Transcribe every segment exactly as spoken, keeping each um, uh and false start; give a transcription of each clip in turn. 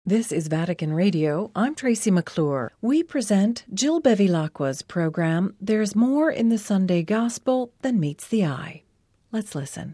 This is Vatican Radio. I'm Tracy McClure. We present Jill Bevilacqua's program, There's More in the Sunday Gospel Than Meets the Eye. Let's listen.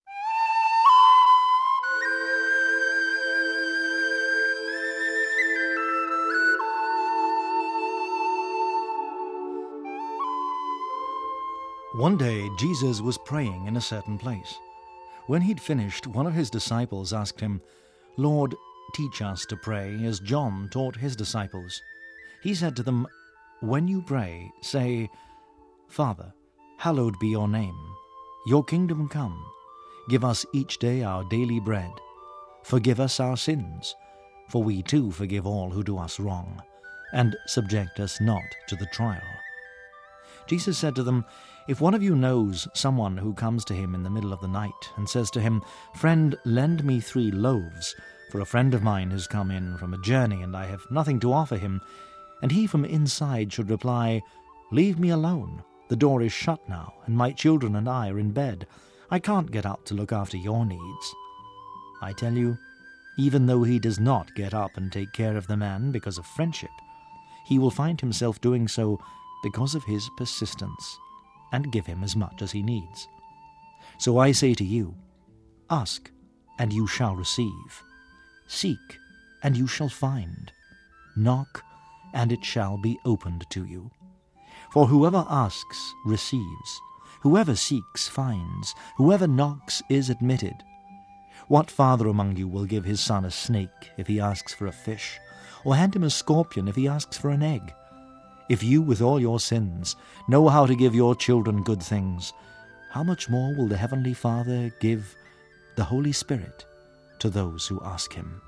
One day, Jesus was praying in a certain place. When he'd finished, one of his disciples asked him, "Lord, teach us to pray as John taught his disciples." He said to them, "When you pray, say, 'Father, hallowed be your name. Your kingdom come. Give us each day our daily bread. Forgive us our sins, for we too forgive all who do us wrong. And subject us not to the trial.'" Jesus said to them, "If one of you knows someone who comes to him in the middle of the night and says to him, 'Friend, lend me three loaves, for a friend of mine has come in from a journey and I have nothing to offer him,' and he from inside should reply, 'Leave me alone. The door is shut now, and my children and I are in bed. I can't get up to look after your needs.' I tell you, even though he does not get up and take care of the man because of friendship, he will find himself doing so because of his persistence, and give him as much as he needs. So I say to you, ask, and you shall receive. Seek, and you shall find. Knock, and it shall be opened to you. For whoever asks receives. Whoever seeks finds. Whoever knocks is admitted. What father among you will give his son a snake if he asks for a fish, or hand him a scorpion if he asks for an egg? If you, with all your sins, know how to give your children good things, how much more will the Heavenly Father give the Holy Spirit to those who ask him?"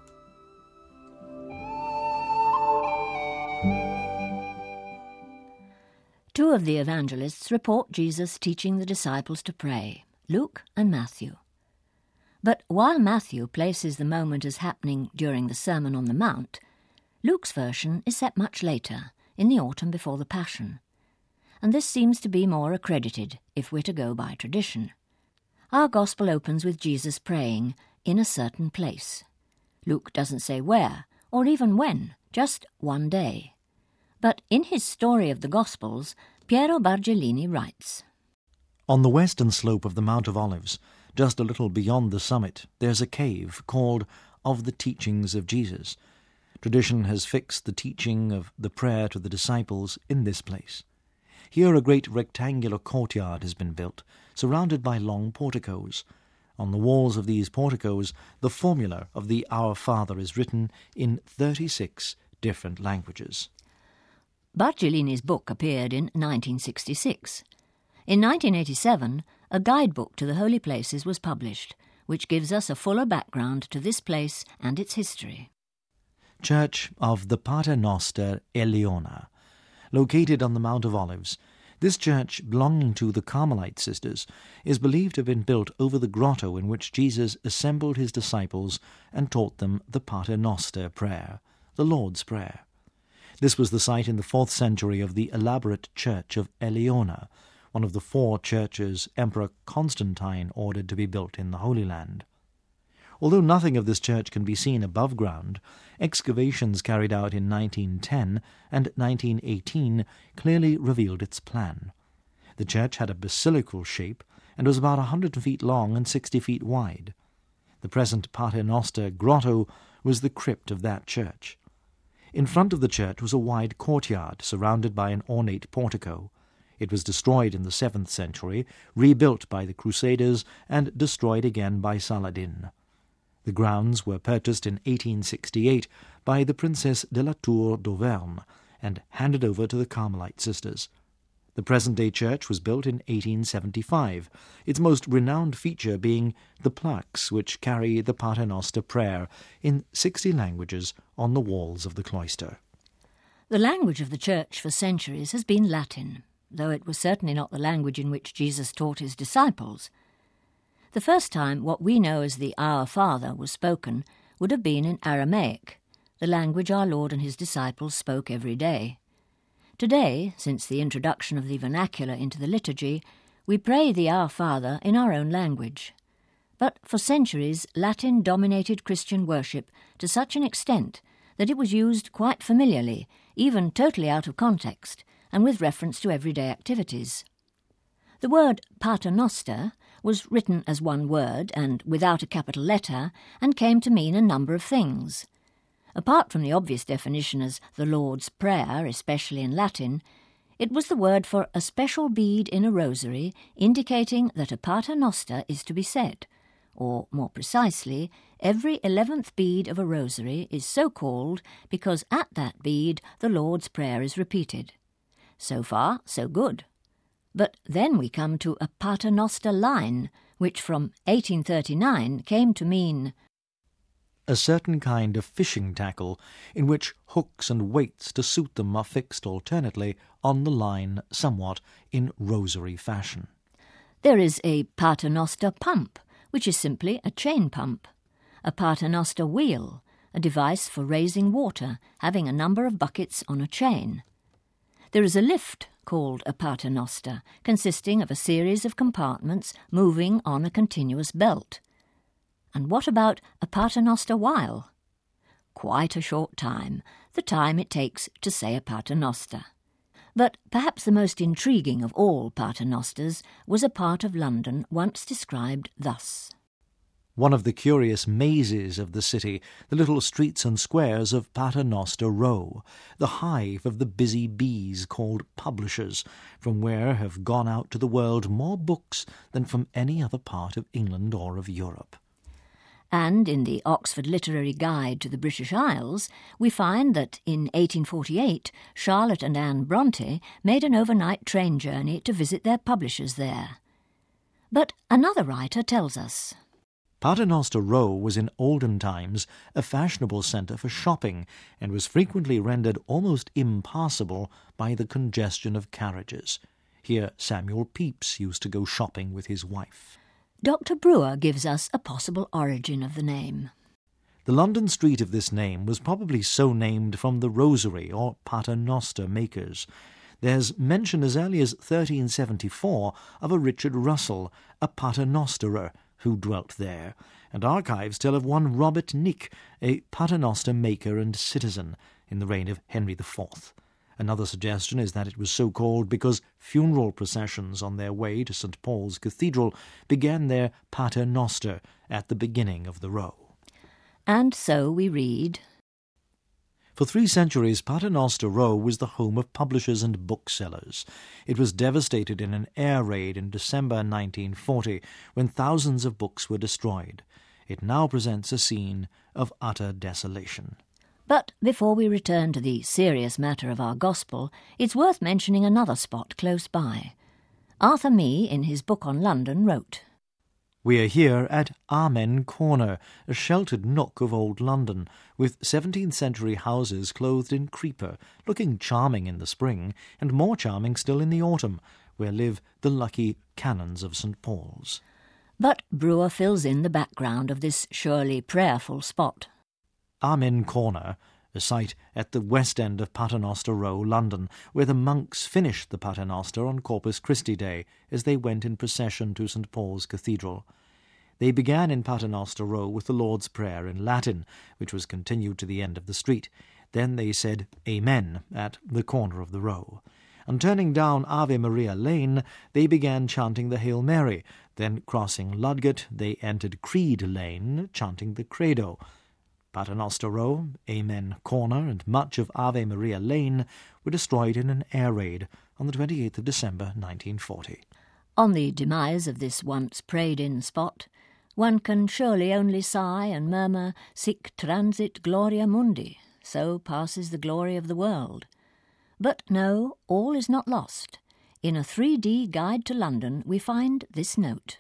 Two of the evangelists report Jesus teaching the disciples to pray, Luke and Matthew. But while Matthew places the moment as happening during the Sermon on the Mount, Luke's version is set much later, in the autumn before the Passion, and this seems to be more accredited if we're to go by tradition. Our Gospel opens with Jesus praying in a certain place. Luke doesn't say where, or even when, just one day. But in his story of the Gospels, Piero Bargellini writes, "On the western slope of the Mount of Olives, just a little beyond the summit, there's a cave called Of the Teachings of Jesus. Tradition has fixed the teaching of the prayer to the disciples in this place. Here a great rectangular courtyard has been built, surrounded by long porticos. On the walls of these porticos, the formula of the Our Father is written in thirty-six different languages." Bargellini's book appeared in nineteen sixty-six. In nineteen eighty-seven, a guidebook to the holy places was published, which gives us a fuller background to this place and its history. Church of the Pater Noster Eleona. Located on the Mount of Olives, this church, belonging to the Carmelite sisters, is believed to have been built over the grotto in which Jesus assembled his disciples and taught them the Pater Noster prayer, the Lord's Prayer. This was the site in the fourth century of the elaborate church of Eleona, one of the four churches Emperor Constantine ordered to be built in the Holy Land. Although nothing of this church can be seen above ground, excavations carried out in nineteen ten and nineteen eighteen clearly revealed its plan. The church had a basilical shape and was about a hundred feet long and sixty feet wide. The present Pater Noster grotto was the crypt of that church. In front of the church was a wide courtyard surrounded by an ornate portico. It was destroyed in the seventh century, rebuilt by the Crusaders, and destroyed again by Saladin. The grounds were purchased in eighteen sixty-eight by the Princess de la Tour d'Auvergne and handed over to the Carmelite sisters. The present-day church was built in eighteen seventy-five, its most renowned feature being the plaques which carry the Pater Noster prayer in sixty languages on the walls of the cloister. The language of the Church for centuries has been Latin, though it was certainly not the language in which Jesus taught his disciples. The first time what we know as the Our Father was spoken would have been in Aramaic, the language our Lord and his disciples spoke every day. Today, since the introduction of the vernacular into the liturgy, we pray the Our Father in our own language. But for centuries, Latin dominated Christian worship to such an extent that it was used quite familiarly, even totally out of context, and with reference to everyday activities. The word paternoster was written as one word and without a capital letter, and came to mean a number of things. Apart from the obvious definition as the Lord's Prayer, especially in Latin, it was the word for a special bead in a rosary indicating that a paternoster is to be said, or, more precisely, every eleventh bead of a rosary is so called because at that bead the Lord's Prayer is repeated. So far, so good. But then we come to a paternoster line, which from eighteen thirty-nine came to mean a certain kind of fishing tackle in which hooks and weights to suit them are fixed alternately on the line somewhat in rosary fashion. There is a paternoster pump, which is simply a chain pump, a paternoster wheel, a device for raising water, having a number of buckets on a chain. There is a lift, called a paternoster, consisting of a series of compartments moving on a continuous belt. And what about a paternoster while? Quite a short time, the time it takes to say a paternoster. But perhaps the most intriguing of all paternosters was a part of London once described thus. One of the curious mazes of the city, the little streets and squares of Paternoster Row, the hive of the busy bees called publishers, from where have gone out to the world more books than from any other part of England or of Europe. And in the Oxford Literary Guide to the British Isles, we find that in eighteen forty-eight, Charlotte and Anne Bronte made an overnight train journey to visit their publishers there. But another writer tells us, Paternoster Row was in olden times a fashionable centre for shopping, and was frequently rendered almost impassable by the congestion of carriages. Here Samuel Pepys used to go shopping with his wife. Doctor Brewer gives us a possible origin of the name. The London street of this name was probably so named from the rosary or paternoster makers. There's mention as early as thirteen seventy-four of a Richard Russell, a paternosterer, who dwelt there, and archives tell of one Robert Nick, a paternoster maker and citizen, in the reign of Henry the Fourth. Another suggestion is that it was so called because funeral processions on their way to Saint Paul's Cathedral began their paternoster at the beginning of the row. And so we read, For three centuries, Paternoster Row was the home of publishers and booksellers. It was devastated in an air raid in December nineteen forty, when thousands of books were destroyed. It now presents a scene of utter desolation. But before we return to the serious matter of our gospel, it's worth mentioning another spot close by. Arthur Mee, in his book on London, wrote, We are here at Amen Corner, a sheltered nook of old London, with seventeenth century houses clothed in creeper, looking charming in the spring, and more charming still in the autumn, where live the lucky canons of Saint Paul's. But Brewer fills in the background of this surely prayerful spot. Amen Corner, a site at the west end of Paternoster Row, London, where the monks finished the Paternoster on Corpus Christi Day as they went in procession to Saint Paul's Cathedral. They began in Paternoster Row with the Lord's Prayer in Latin, which was continued to the end of the street. Then they said Amen at the corner of the row. On turning down Ave Maria Lane, they began chanting the Hail Mary. Then, crossing Ludgate, they entered Creed Lane, chanting the Credo. Paternoster Row, Amen Corner, and much of Ave Maria Lane were destroyed in an air raid on the twenty-eighth of December nineteen forty. On the demise of this once prayed-in spot, one can surely only sigh and murmur, Sic transit gloria mundi, so passes the glory of the world. But no, all is not lost. In a three D guide to London we find this note.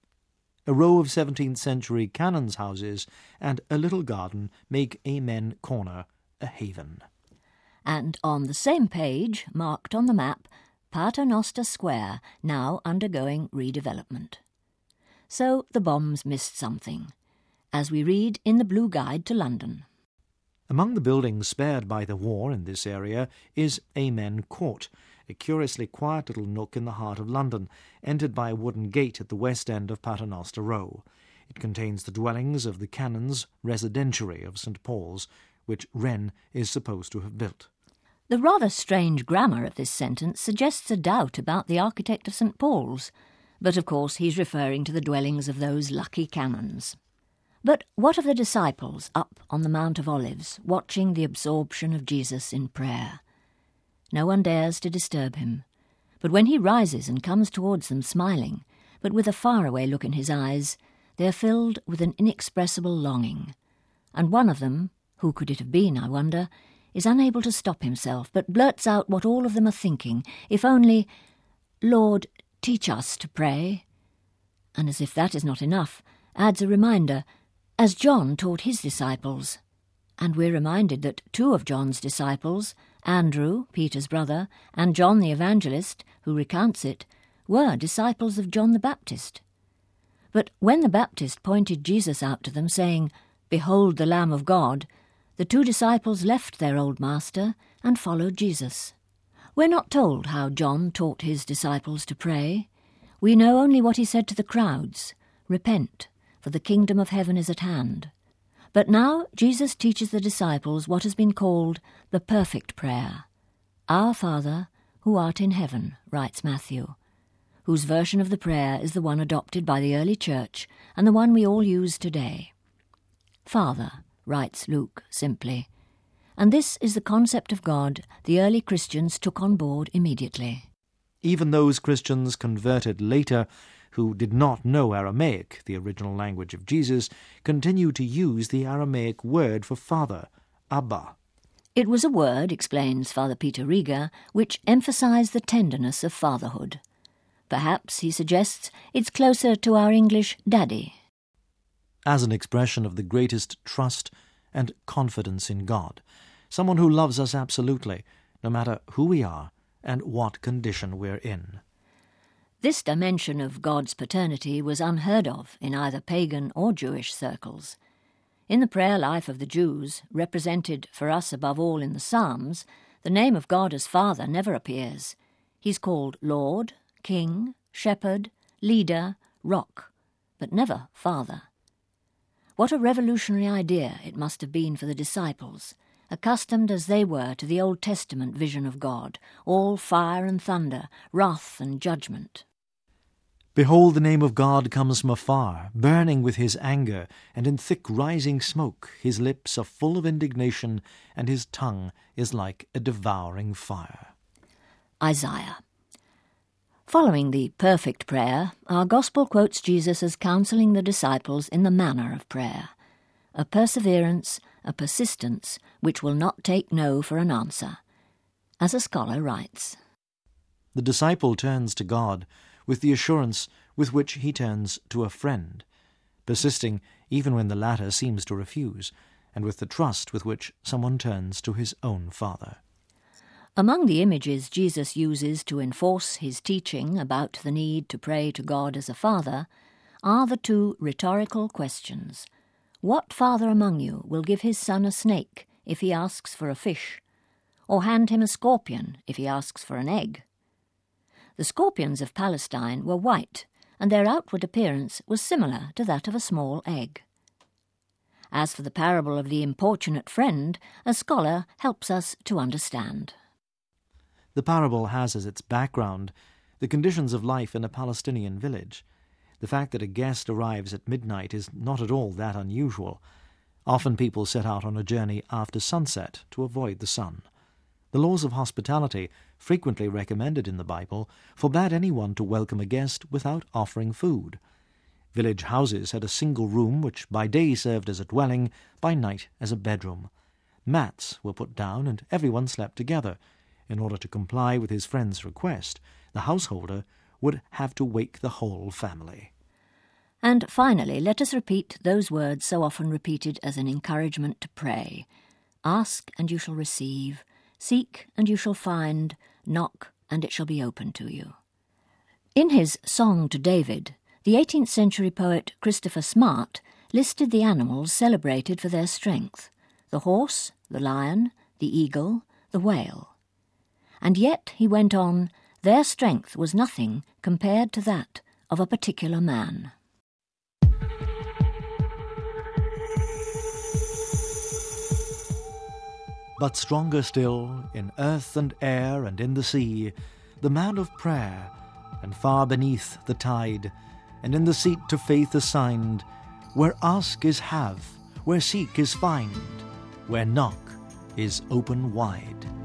A row of seventeenth century canons' houses and a little garden make Amen Corner a haven. And on the same page, marked on the map, Paternoster Square, now undergoing redevelopment. So the bombs missed something, as we read in the Blue Guide to London. Among the buildings spared by the war in this area is Amen Court, a curiously quiet little nook in the heart of London, entered by a wooden gate at the west end of Paternoster Row. It contains the dwellings of the canons' residentiary of Saint Paul's, which Wren is supposed to have built. The rather strange grammar of this sentence suggests a doubt about the architect of Saint Paul's, but of course he's referring to the dwellings of those lucky canons. But what of the disciples up on the Mount of Olives, watching the absorption of Jesus in prayer? No one dares to disturb him, but when he rises and comes towards them smiling, but with a faraway look in his eyes, they are filled with an inexpressible longing, and one of them, who could it have been, I wonder, is unable to stop himself, but blurts out what all of them are thinking, if only, "Lord, teach us to pray," and as if that is not enough, adds a reminder, as John taught his disciples. And we're reminded that two of John's disciples, Andrew, Peter's brother, and John the Evangelist, who recounts it, were disciples of John the Baptist. But when the Baptist pointed Jesus out to them, saying, "Behold the Lamb of God," the two disciples left their old master and followed Jesus. We're not told how John taught his disciples to pray. We know only what he said to the crowds, "Repent, for the kingdom of heaven is at hand." But now Jesus teaches the disciples what has been called the perfect prayer. "Our Father, who art in heaven," writes Matthew, whose version of the prayer is the one adopted by the early church and the one we all use today. "Father," writes Luke simply, and this is the concept of God the early Christians took on board immediately. Even those Christians converted later who did not know Aramaic, the original language of Jesus, continued to use the Aramaic word for father, Abba. It was a word, explains Father Peter Rieger, which emphasized the tenderness of fatherhood. Perhaps, he suggests, it's closer to our English daddy. As an expression of the greatest trust and confidence in God, someone who loves us absolutely, no matter who we are and what condition we're in. This dimension of God's paternity was unheard of in either pagan or Jewish circles. In the prayer life of the Jews, represented for us above all in the Psalms, the name of God as Father never appears. He's called Lord, King, Shepherd, Leader, Rock, but never Father. What a revolutionary idea it must have been for the disciples, accustomed as they were to the Old Testament vision of God, all fire and thunder, wrath and judgment. "Behold, the name of God comes from afar, burning with his anger, and in thick rising smoke. His lips are full of indignation, and his tongue is like a devouring fire." Isaiah. Following the perfect prayer, our Gospel quotes Jesus as counselling the disciples in the manner of prayer, a perseverance, a persistence, which will not take no for an answer. As a scholar writes, The disciple turns to God with the assurance with which he turns to a friend, persisting even when the latter seems to refuse, and with the trust with which someone turns to his own Father. Among the images Jesus uses to enforce his teaching about the need to pray to God as a father are the two rhetorical questions. What father among you will give his son a snake if he asks for a fish, or hand him a scorpion if he asks for an egg? The scorpions of Palestine were white, and their outward appearance was similar to that of a small egg. As for the parable of the importunate friend, a scholar helps us to understand. The parable has as its background the conditions of life in a Palestinian village. The fact that a guest arrives at midnight is not at all that unusual. Often people set out on a journey after sunset to avoid the sun. The laws of hospitality, frequently recommended in the Bible, forbade anyone to welcome a guest without offering food. Village houses had a single room which by day served as a dwelling, by night as a bedroom. Mats were put down and everyone slept together. In order to comply with his friend's request, the householder would have to wake the whole family. And finally, let us repeat those words so often repeated as an encouragement to pray. Ask, and you shall receive. Seek, and you shall find. Knock, and it shall be opened to you. In his Song to David, the eighteenth century poet Christopher Smart listed the animals celebrated for their strength: the horse, the lion, the eagle, the whale. And yet, he went on, their strength was nothing compared to that of a particular man. But stronger still, in earth and air and in the sea, the man of prayer, and far beneath the tide, and in the seat to faith assigned, where ask is have, where seek is find, where knock is open wide.